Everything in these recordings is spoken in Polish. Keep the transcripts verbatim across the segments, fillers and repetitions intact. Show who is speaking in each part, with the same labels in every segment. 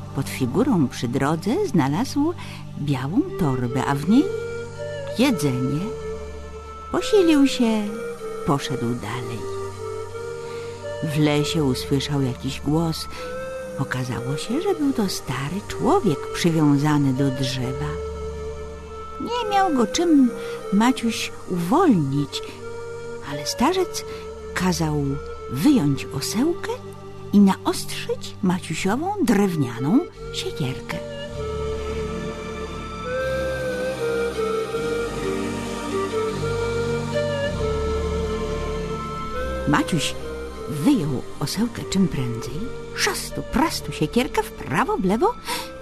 Speaker 1: pod figurą przy drodze znalazł białą torbę, a w niej jedzenie. Posilił się, poszedł dalej. W lesie usłyszał jakiś głos. Okazało się, że był to stary człowiek przywiązany do drzewa. Nie miał go czym Maciuś uwolnić, ale starzec kazał wyjąć osełkę i naostrzyć Maciusiową drewnianą siekierkę. Maciuś wyjął osełkę czym prędzej, szastu, prastu siekierkę w prawo, w lewo.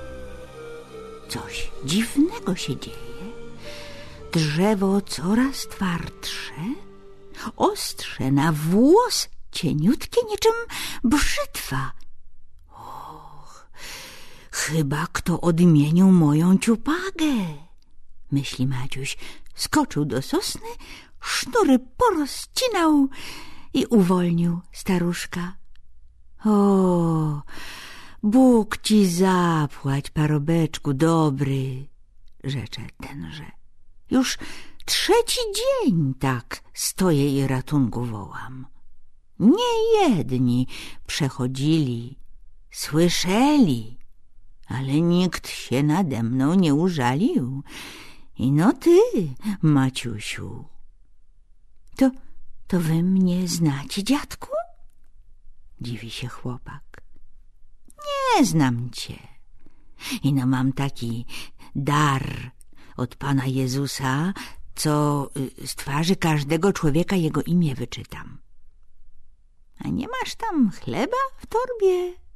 Speaker 1: Coś dziwnego się dzieje. Drzewo coraz twardsze, ostrze na włos cieniutkie, niczym brzytwa. Och, chyba kto odmienił moją ciupagę, myśli Maciuś. Skoczył do sosny, sznury porozcinał i uwolnił staruszka. O, Bóg ci zapłać, parobeczku dobry, rzecze tenże. Już trzeci dzień tak stoję i ratunku wołam. Niejedni przechodzili, słyszeli, ale nikt się nade mną nie użalił. I no ty, Maciusiu. To, to wy mnie znacie, dziadku? Dziwi się chłopak. Nie znam cię. Ino mam taki dar od Pana Jezusa, co z twarzy każdego człowieka jego imię wyczytam. A nie masz tam chleba w torbie?